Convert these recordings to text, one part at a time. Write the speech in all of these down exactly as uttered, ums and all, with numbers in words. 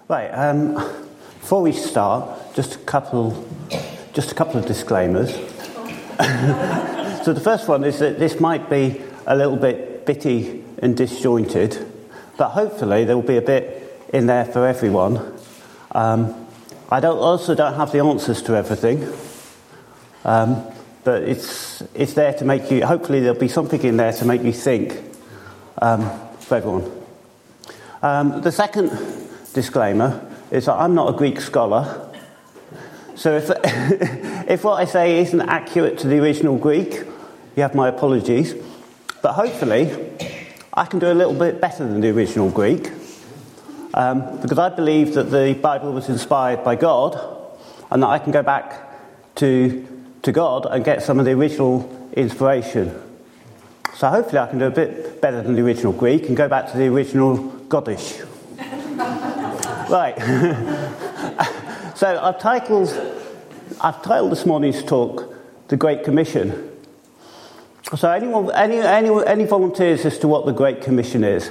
Right. Um, before we start, just a couple, just a couple of disclaimers. So the first one is that this might be a little bit bitty and disjointed, but hopefully there will be a bit in there for everyone. Um, I don't also don't have the answers to everything, um, but it's it's there to make you. Hopefully there'll be something in there to make you think um, for everyone. Um, the second disclaimer is that I'm not a Greek scholar, so if if what I say isn't accurate to the original Greek, you have my apologies. But hopefully, I can do a little bit better than the original Greek, um, because I believe that the Bible was inspired by God, and that I can go back to to God and get some of the original inspiration. So hopefully, I can do a bit better than the original Greek and go back to the original Godish. Right. So I've titled I've titled this morning's talk "The Great Commission." So anyone, any, any, any volunteers as to what the Great Commission is?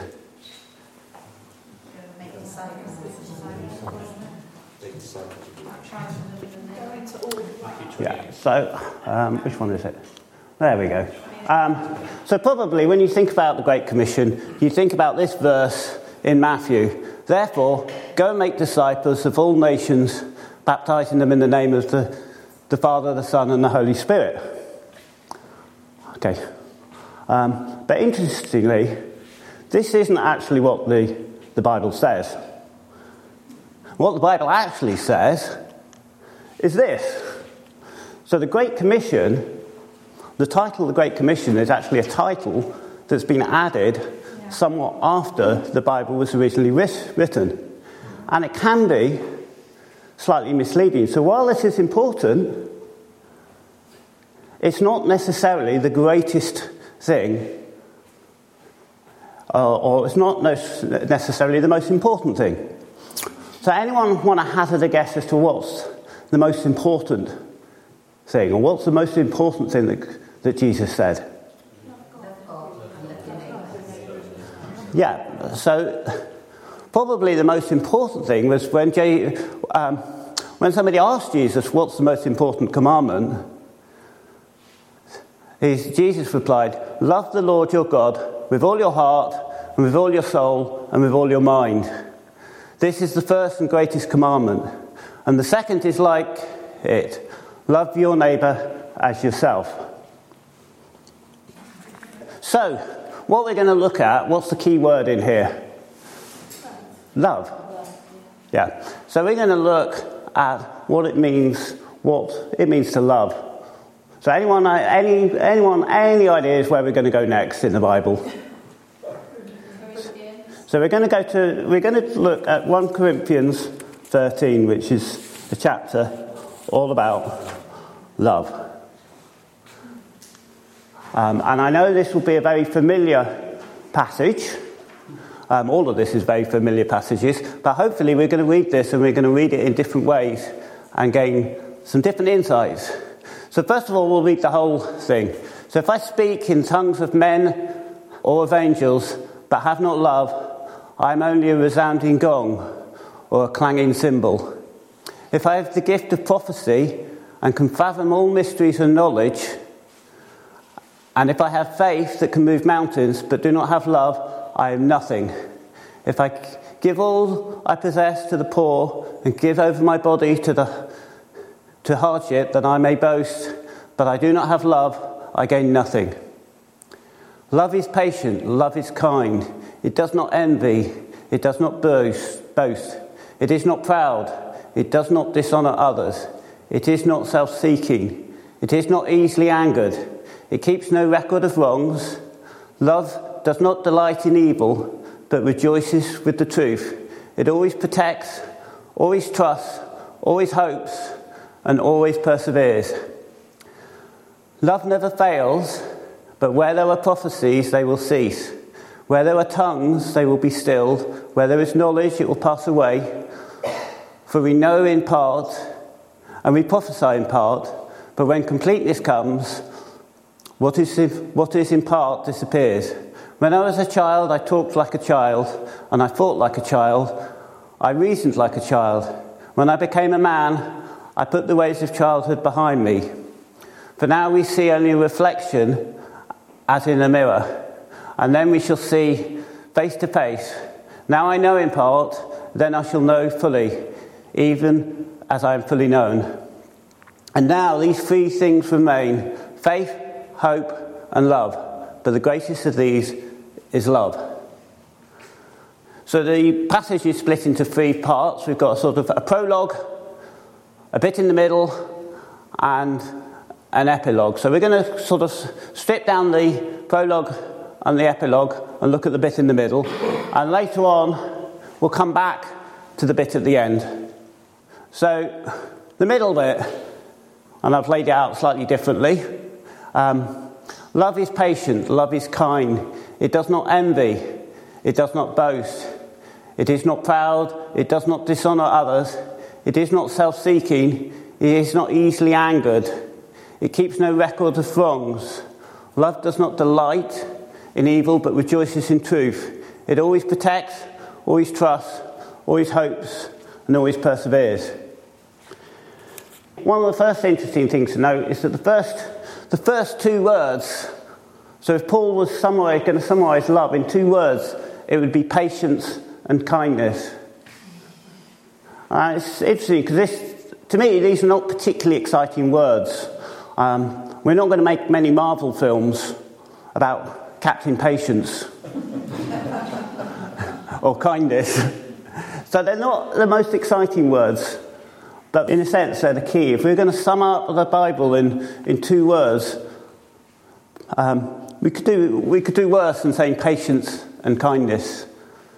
Yeah, so, um, which one is it? There we go. Um, so probably when you think about the Great Commission, you think about this verse in Matthew. Therefore, go and make disciples of all nations, baptizing them in the name of the, the Father, the Son, and the Holy Spirit. Okay, um, but interestingly, this isn't actually what the, the Bible says. What the Bible actually says is this. So the Great Commission, the title of the Great Commission is actually a title that's been added yeah. somewhat after the Bible was originally writ- written. And it can be slightly misleading. So while this is important, it's not necessarily the greatest thing, uh, or it's not necessarily the most important thing. So anyone want to hazard a guess as to what's the most important thing, or what's the most important thing that, that Jesus said? Yeah, so probably the most important thing was when, J, um, when somebody asked Jesus, what's the most important commandment? Jesus replied, love the Lord your God with all your heart, and with all your soul, and with all your mind. This is the first and greatest commandment. And the second is like it. Love your neighbour as yourself. So, what we're going to look at, what's the key word in here? Love. Yeah. So we're going to look at what it means, what it means to love. So anyone, any, anyone, any ideas where we're going to go next in the Bible? So we're going to go to, we're going to look at First Corinthians thirteen, which is a chapter all about love. Um, and I know this will be a very familiar passage. Um, all of this is very familiar passages, but hopefully we're going to read this and we're going to read it in different ways and gain some different insights. So first of all, we'll read the whole thing. So if I speak in tongues of men or of angels, but have not love, I am only a resounding gong or a clanging cymbal. If I have the gift of prophecy and can fathom all mysteries and knowledge, and if I have faith that can move mountains, but do not have love, I am nothing. If I give all I possess to the poor and give over my body to the to hardship, that I may boast, but I do not have love, I gain nothing. Love is patient, love is kind. It does not envy, it does not boast, boast. It is not proud, it does not dishonour others. It is not self-seeking, it is not easily angered. It keeps no record of wrongs. Love does not delight in evil, but rejoices with the truth. It always protects, always trusts, always hopes, and always perseveres. Love never fails, but where there are prophecies, they will cease. Where there are tongues, they will be stilled. Where there is knowledge, it will pass away. For we know in part, and we prophesy in part, but when completeness comes, what is in, what is in part disappears. When I was a child, I talked like a child, and I thought like a child. I reasoned like a child. When I became a man, I put the ways of childhood behind me. For now we see only a reflection as in a mirror, and then we shall see face to face. Now I know in part, then I shall know fully, even as I am fully known. And now these three things remain: faith, hope, and love. But the greatest of these is love. So the passage is split into three parts. We've got sort of a prologue, a bit in the middle, and an epilogue. So we're going to sort of strip down the prologue and the epilogue and look at the bit in the middle. And later on, we'll come back to the bit at the end. So the middle bit, and I've laid it out slightly differently. Um, love is patient, love is kind. It does not envy, it does not boast. It is not proud, it does not dishonour others. It is not self-seeking, it is not easily angered. It keeps no record of wrongs. Love does not delight in evil, but rejoices in truth. It always protects, always trusts, always hopes, and always perseveres. One of the first interesting things to note is that the first, the first two words, so if Paul was summarize, going to summarise love in two words, it would be patience and kindness. Uh, it's interesting because this, to me, these are not particularly exciting words. Um, we're not going to make many Marvel films about Captain Patience or kindness. So they're not the most exciting words, but in a sense they're the key. If we're going to sum up the Bible in, in two words, um, we could do we could do worse than saying patience and kindness.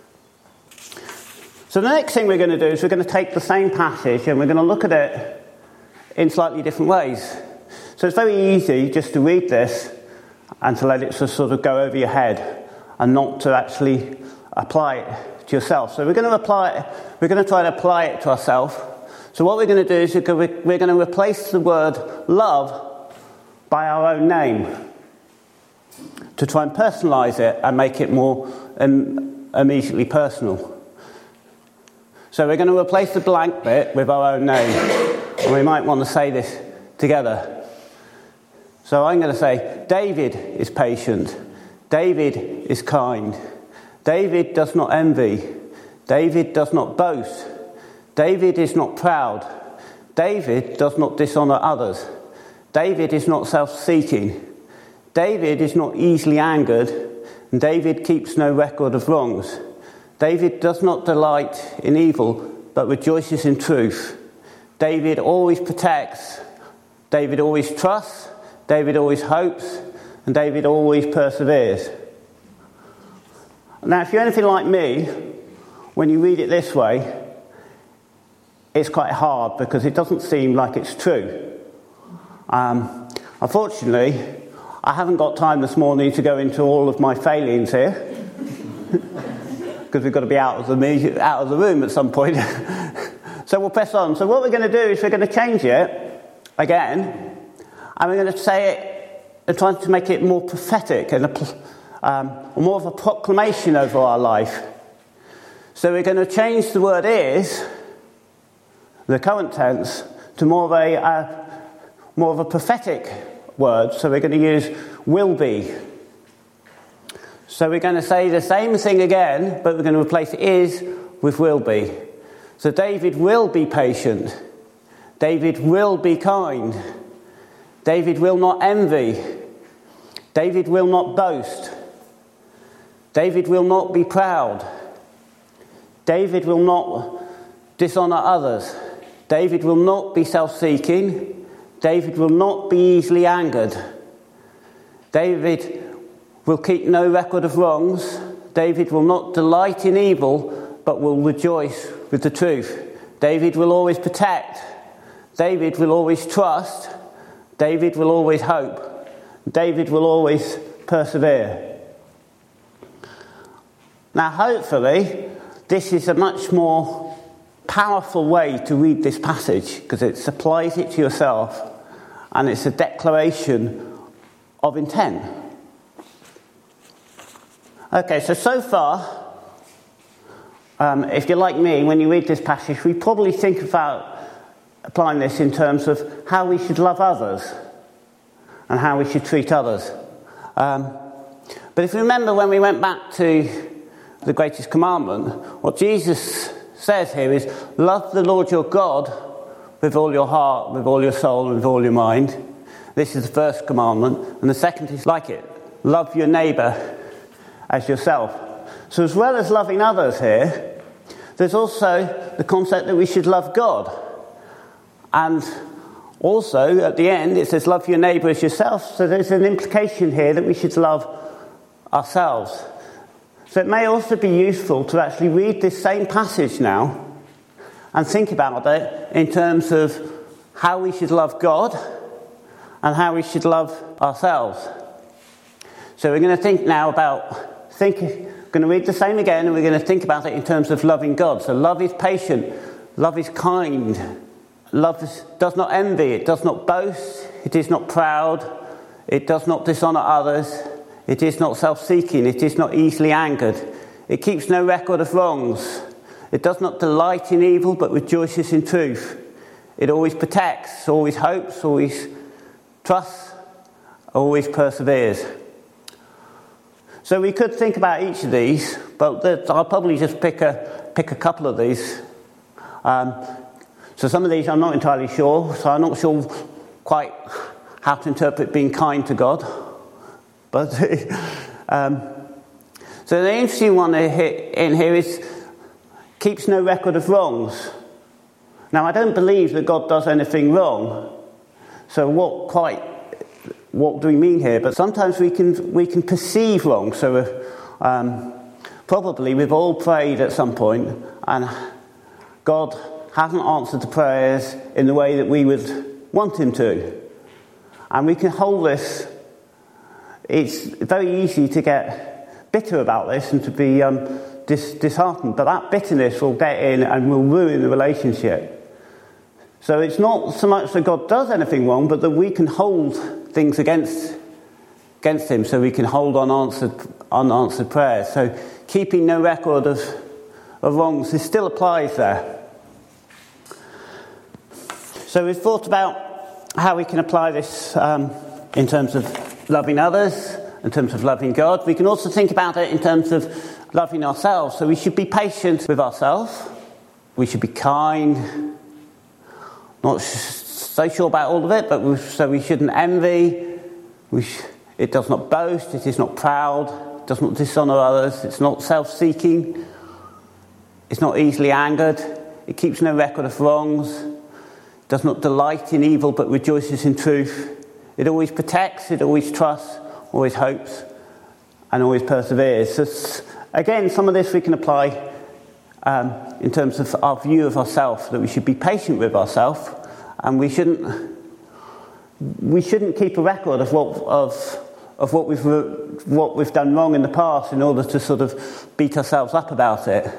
So the next thing we're going to do is we're going to take the same passage and we're going to look at it in slightly different ways. So it's very easy just to read this and to let it just sort of go over your head and not to actually apply it to yourself. So we're going to apply it, we're going to try to apply it to ourselves. So what we're going to do is we're going to replace the word love by our own name to try and personalise it and make it more um, immediately personal. So we're going to replace the blank bit with our own name. And we might want to say this together. So I'm going to say, David is patient. David is kind. David does not envy. David does not boast. David is not proud. David does not dishonour others. David is not self-seeking. David is not easily angered. And David keeps no record of wrongs. David does not delight in evil, but rejoices in truth. David always protects. David always trusts. David always hopes. And David always perseveres. Now, if you're anything like me, when you read it this way, it's quite hard because it doesn't seem like it's true. Um, unfortunately, I haven't got time this morning to go into all of my failings here. Because we've got to be out of the out of the room at some point. So we'll press on. So what we're going to do is we're going to change it again, and we're going to say it and try to make it more prophetic and a, um, more of a proclamation over our life. So we're going to change the word is, the current tense, to more of a uh, more of a prophetic word. So we're going to use will be. So we're going to say the same thing again, but we're going to replace is with will be. So David will be patient. David will be kind. David will not envy. David will not boast. David will not be proud. David will not dishonour others. David will not be self-seeking. David will not be easily angered. David will keep no record of wrongs. David will not delight in evil, but will rejoice with the truth. David will always protect. David will always trust. David will always hope. David will always persevere. Now, hopefully, this is a much more powerful way to read this passage because it applies it to yourself and it's a declaration of intent. Okay, so so far um, if you're like me, when you read this passage, we probably think about applying this in terms of how we should love others and how we should treat others. Um, but if you remember when we went back to the greatest commandment, what Jesus says here is, love the Lord your God with all your heart, with all your soul, and with all your mind. This is the first commandment. And the second is like it. Love your neighbour as yourself. So as well as loving others here, there's also the concept that we should love God. And also, at the end, it says, love your neighbour as yourself. So there's an implication here that we should love ourselves. So it may also be useful to actually read this same passage now and think about it in terms of how we should love God and how we should love ourselves. So we're going to think now about, think, we're going to read the same again, and we're going to think about it in terms of loving God. So love is patient, love is kind, love is, does not envy, it does not boast, it is not proud, it does not dishonour others, it is not self-seeking, it is not easily angered, it keeps no record of wrongs, it does not delight in evil but rejoices in truth, it always protects, always hopes, always trusts, always perseveres. So we could think about each of these, but I'll probably just pick a pick a couple of these. Um, so some of these I'm not entirely sure, so I'm not sure quite how to interpret being kind to God. But um, so the interesting one in here is keeps no record of wrongs. Now I don't believe that God does anything wrong. So what quite what do we mean here? But sometimes we can we can perceive wrong. So um, probably we've all prayed at some point, and God hasn't answered the prayers in the way that we would want him to. And we can hold this. It's very easy to get bitter about this and to be um, dis- disheartened, but that bitterness will get in and will ruin the relationship. So it's not so much that God does anything wrong, but that we can hold things against against him, so we can hold unanswered unanswered prayers. So keeping no record of, of wrongs, this still applies there. So we've thought about how we can apply this um, in terms of loving others, in terms of loving God. We can also think about it in terms of loving ourselves. So we should be patient with ourselves. We should be kind. Not so sure about all of it, but we, so we shouldn't envy. We sh- it does not boast. It is not proud. It does not dishonour others. It's not self-seeking. It's not easily angered. It keeps no record of wrongs. It does not delight in evil, but rejoices in truth. It always protects. It always trusts. Always hopes, and always perseveres. So again, some of this we can apply um, in terms of our view of ourselves, that we should be patient with ourselves, and we shouldn't we shouldn't keep a record of what of of what we've what we've done wrong in the past in order to sort of beat ourselves up about it.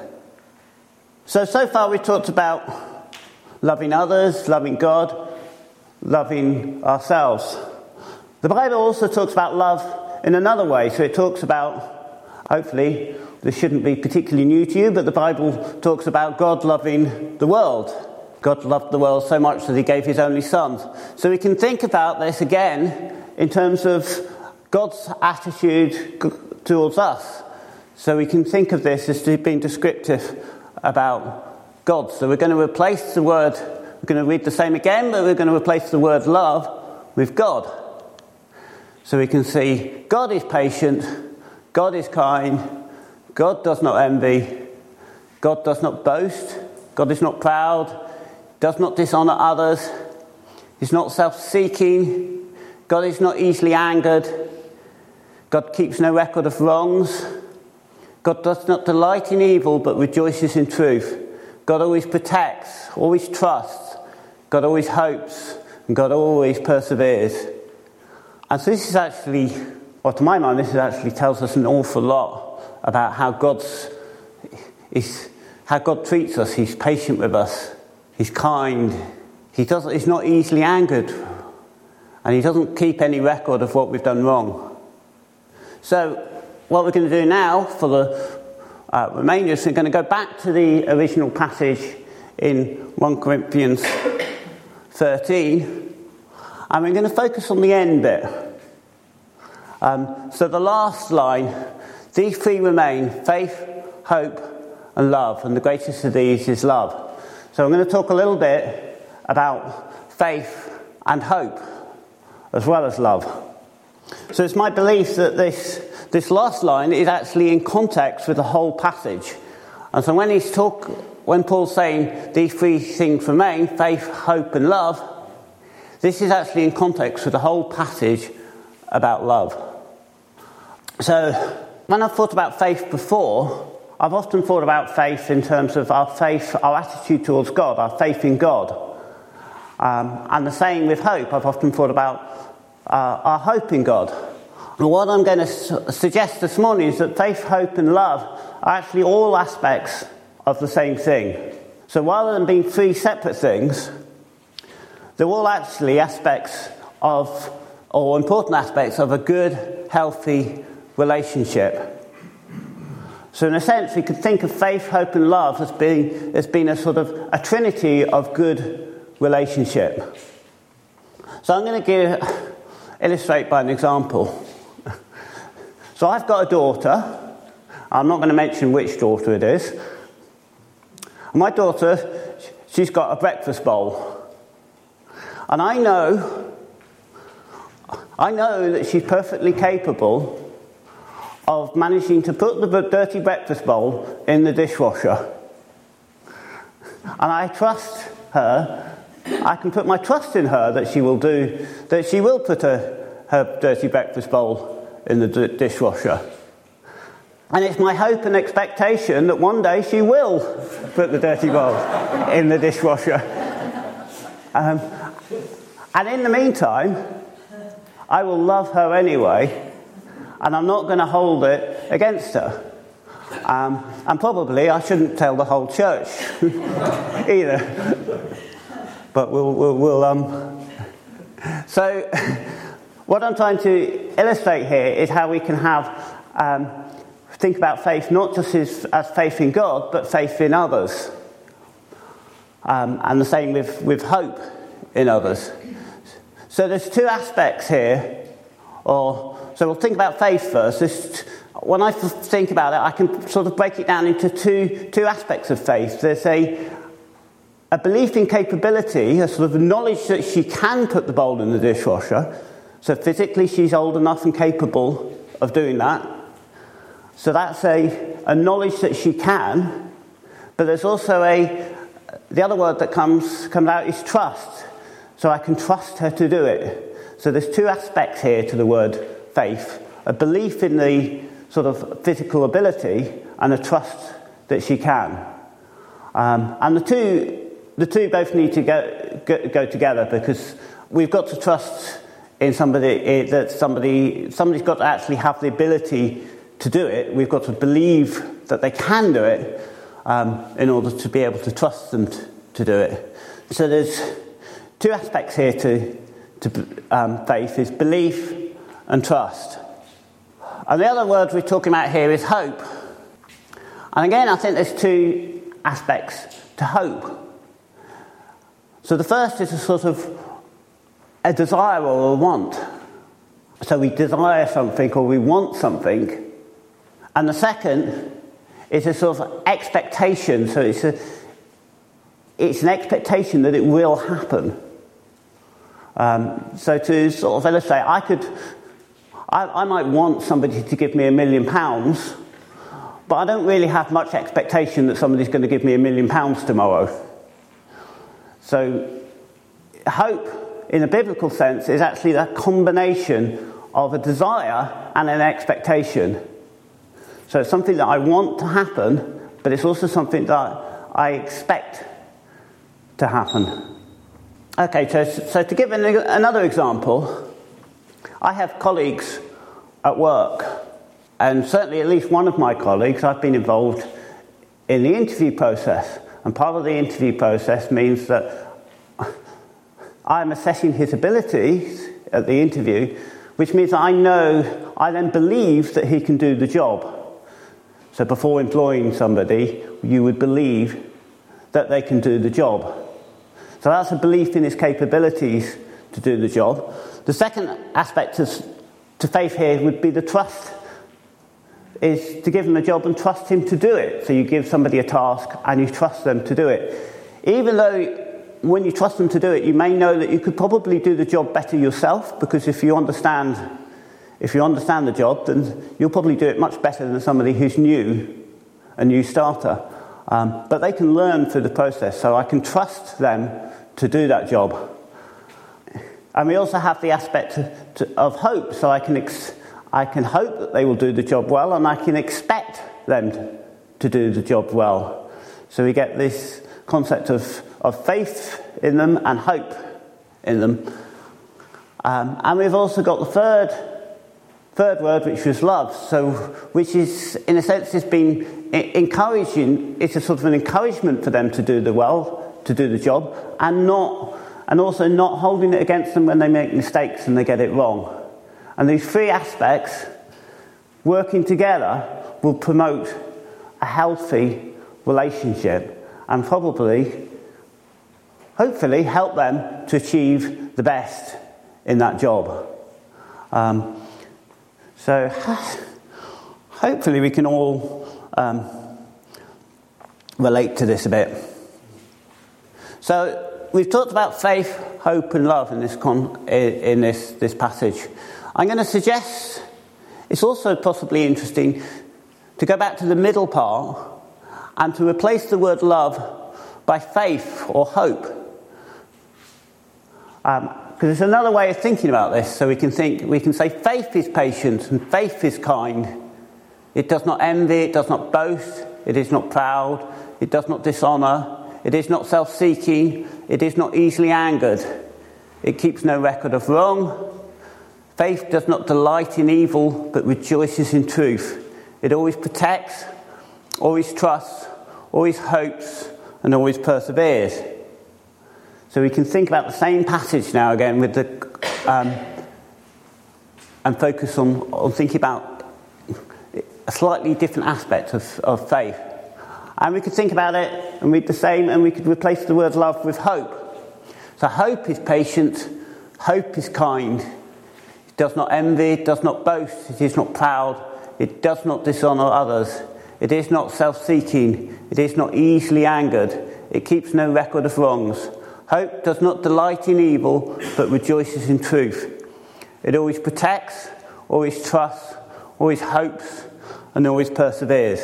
So so far we've talked about loving others, loving God, loving ourselves. The Bible also talks about love in another way. So it talks about, hopefully, this shouldn't be particularly new to you, but the Bible talks about God loving the world. God loved the world so much that he gave his only son. So we can think about this again in terms of God's attitude towards us. So we can think of this as being descriptive about God. So we're going to replace the word, we're going to read the same again, but we're going to replace the word love with God. So we can see God is patient, God is kind, God does not envy, God does not boast, God is not proud, does not dishonour others, is not self-seeking, God is not easily angered, God keeps no record of wrongs, God does not delight in evil but rejoices in truth, God always protects, always trusts, God always hopes, and God always perseveres. And so this is actually, or to my mind, this is actually tells us an awful lot about how God's is how God treats us. He's patient with us. He's kind. He doesn't. He's not easily angered, and he doesn't keep any record of what we've done wrong. So what we're going to do now for the uh, remainder. So we're going to go back to the original passage in First Corinthians thirteen, and we're going to focus on the end bit. Um, so the last line, these three remain: faith, hope, and love, and the greatest of these is love. So I'm going to talk a little bit about faith and hope, as well as love. So it's my belief that this this last line is actually in context with the whole passage. And so when he's talk, when Paul's saying these three things remain, faith, hope, and love, this is actually in context with the whole passage about love. So when I've thought about faith before, I've often thought about faith in terms of our faith, our attitude towards God, our faith in God. Um, and the same with hope. I've often thought about uh, our hope in God. And what I'm going to su- suggest this morning is that faith, hope, and love are actually all aspects of the same thing. So rather than being three separate things, they're all actually aspects of, or important aspects of a good, healthy relationship. So in a sense, we could think of faith, hope, and love as being, as being a sort of a trinity of good relationship. So I'm going to give, illustrate by an example. So I've got a daughter. I'm not going to mention which daughter it is. My daughter, she's got a breakfast bowl. And I know, I know that she's perfectly capable of managing to put the dirty breakfast bowl in the dishwasher. And I trust her, I can put my trust in her that she will do, that she will put her, her dirty breakfast bowl in the d- dishwasher. And it's my hope and expectation that one day she will put the dirty bowl in the dishwasher. Um, and in the meantime, I will love her anyway, and I'm not going to hold it against her. Um, and probably I shouldn't tell the whole church either. But we'll, we'll, we'll um. So, what I'm trying to illustrate here is how we can have um, think about faith not just as, as faith in God, but faith in others, um, and the same with with hope in others. So there's two aspects here, or. So we'll think about faith first. This, when I think about it, I can sort of break it down into two two aspects of faith. There's a a belief in capability, a sort of knowledge that she can put the bowl in the dishwasher. So physically she's old enough and capable of doing that. So that's a, a knowledge that she can. But there's also a, the other word that comes, comes out is trust. So I can trust her to do it. So there's two aspects here to the word faith, a belief in the sort of physical ability and a trust that she can. Um, and the two the two both need to go, go, go together, because we've got to trust in somebody that somebody somebody's got to actually have the ability to do it. We've got to believe that they can do it um, in order to be able to trust them to, to do it. So there's two aspects here to, to um, faith, is belief and trust. And the other word we're talking about here is hope. And again, I think there's two aspects to hope. So the first is a sort of a desire or a want. So we desire something or we want something. And the second is a sort of expectation. So it's a, it's an expectation that it will happen. Um, so to sort of illustrate, I could, I, I might want somebody to give me a million pounds, but I don't really have much expectation that somebody's going to give me a million pounds tomorrow. So hope, in a biblical sense, is actually that combination of a desire and an expectation. So it's something that I want to happen, but it's also something that I expect to happen. Okay, so, so to give an, another example, I have colleagues at work, and certainly at least one of my colleagues, I've been involved in the interview process. And part of the interview process means that I'm assessing his abilities at the interview, which means I know, I then believe that he can do the job. So before employing somebody, you would believe that they can do the job. So that's a belief in his capabilities to do the job. The second aspect of, to faith here would be the trust, is to give him a job and trust him to do it. So you give somebody a task and you trust them to do it. Even though when you trust them to do it, you may know that you could probably do the job better yourself, because if you understand if you understand the job, then you'll probably do it much better than somebody who's new, a new starter. Um, but they can learn through the process, so I can trust them to do that job. And we also have the aspect to, to, of hope, so I can ex- I can hope that they will do the job well, and I can expect them to, to do the job well. So we get this concept of, of faith in them and hope in them. Um, and we've also got the third third word, which was love. So, which is, in a sense, has been encouraging. It's a sort of an encouragement for them to do the well, to do the job, and not, and also not holding it against them when they make mistakes and they get it wrong. And these three aspects, working together, will promote a healthy relationship and probably, hopefully, help them to achieve the best in that job. Um, so, hopefully we can all um, relate to this a bit. So, we've talked about faith, hope and love in this con- in this, this passage. I'm going to suggest it's also possibly interesting to go back to the middle part and to replace the word love by faith or hope. Um, because it's another way of thinking about this. So we can think, we can say faith is patient and faith is kind. It does not envy, it does not boast, it is not proud, it does not dishonour, it is not self-seeking, it is not easily angered, it keeps no record of wrong. Faith does not delight in evil, but rejoices in truth. It always protects, always trusts, always hopes, and always perseveres. So we can think about the same passage now again with the um, and focus on, on thinking about a slightly different aspect of, of faith. And we could think about it and read the same, and we could replace the word love with hope. So hope is patient, hope is kind. It does not envy, it does not boast, it is not proud, it does not dishonour others, it is not self-seeking, it is not easily angered, it keeps no record of wrongs. Hope does not delight in evil, but rejoices in truth. It always protects, always trusts, always hopes, and always perseveres.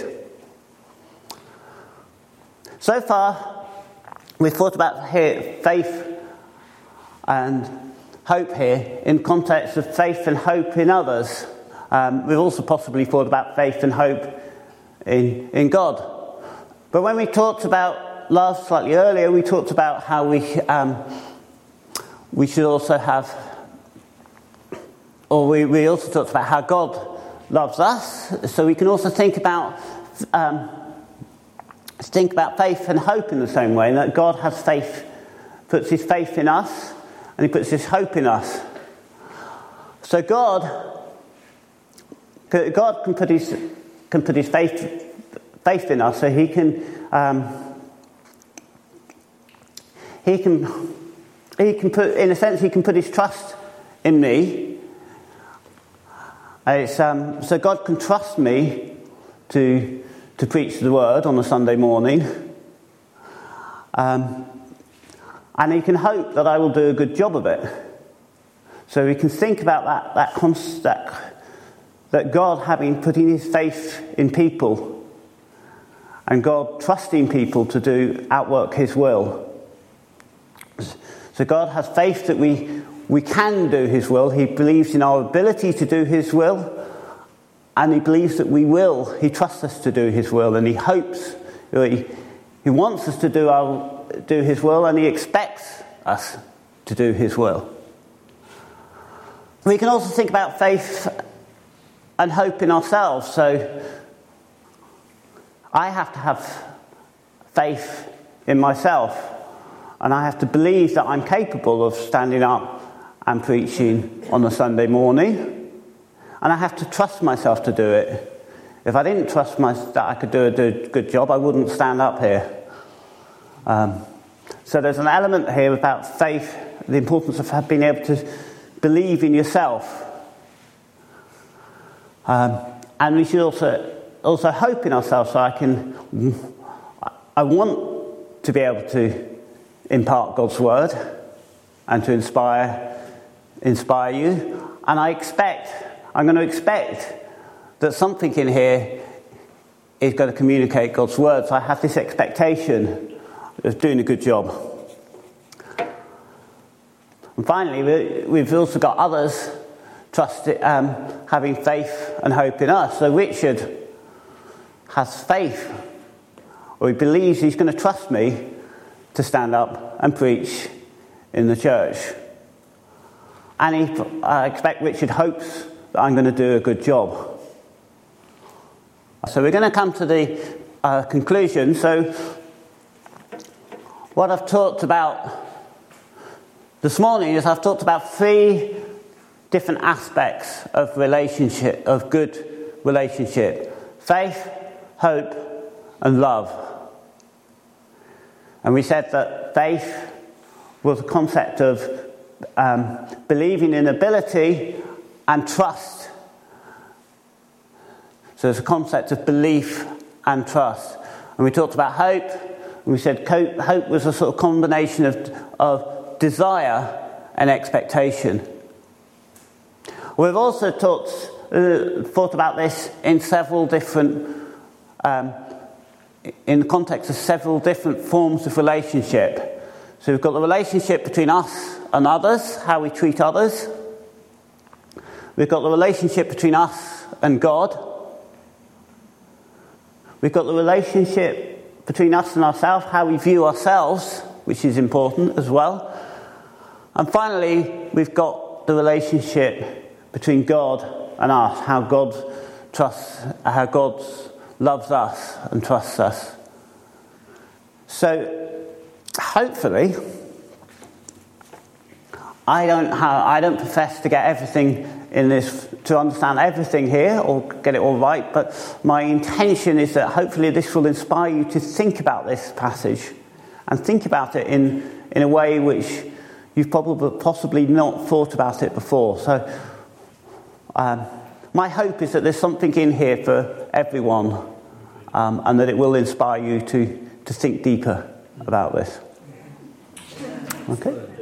So far, we've thought about here faith and hope here in context of faith and hope in others. Um, we've also possibly thought about faith and hope in, in God. But when we talked about love slightly earlier, we talked about how we um, we should also have, or we, we also talked about how God loves us. So we can also think about um, think about faith and hope in the same way, that God has faith, puts his faith in us, and he puts his hope in us. So God, God can put his can put his faith faith in us, so he can. Um, He can, he can put, in a sense, he can put his trust in me. It's, um, so God can trust me to to preach the word on a Sunday morning, um, and he can hope that I will do a good job of it. So we can think about that that concept that God having putting his faith in people, and God trusting people to do outwork his will. So God has faith that we we can do his will. He believes in our ability to do his will, and he believes that we will. He trusts us to do his will, and he hopes, he, he wants us to do our do his will, and he expects us to do his will. We can also think about faith and hope in ourselves. So I have to have faith in myself. And I have to believe that I'm capable of standing up and preaching on a Sunday morning. And I have to trust myself to do it. If I didn't trust my, that I could do a, do a good job, I wouldn't stand up here. Um, so there's an element here about faith, the importance of being able to believe in yourself. Um, and we should also also hope in ourselves. So I can, I want to be able to impart God's word and to inspire inspire you. And I expect, I'm going to expect that something in here is going to communicate God's word. So I have this expectation of doing a good job. And finally, we, we've also got others trust, um, having faith and hope in us. So Richard has faith, or he believes he's going to trust me to stand up and preach in the church. And he, I expect Richard hopes that I'm going to do a good job. So we're going to come to the uh, conclusion. So what I've talked about this morning is I've talked about three different aspects of relationship, of good relationship: faith, hope, and love. And we said that faith was a concept of um, believing in ability, and trust. So it's a concept of belief and trust. And we talked about hope, and we said hope was a sort of combination of, of desire and expectation. We've also talked, uh, thought about this in several different, um, in the context of several different forms of relationship. So we've got the relationship between us and others, how we treat others. We've got the relationship between us and God. We've got the relationship between us and ourselves, how we view ourselves, which is important as well. And finally, we've got the relationship between God and us, how God trusts, how God loves us and trusts us. So, hopefully, I don't have, I don't profess to get everything in this, to understand everything here or get it all right, but my intention is that hopefully this will inspire you to think about this passage and think about it in, in a way which you've probably possibly not thought about it before. So um, my hope is that there's something in here for everyone, um, and that it will inspire you to, to think deeper about this. Okay?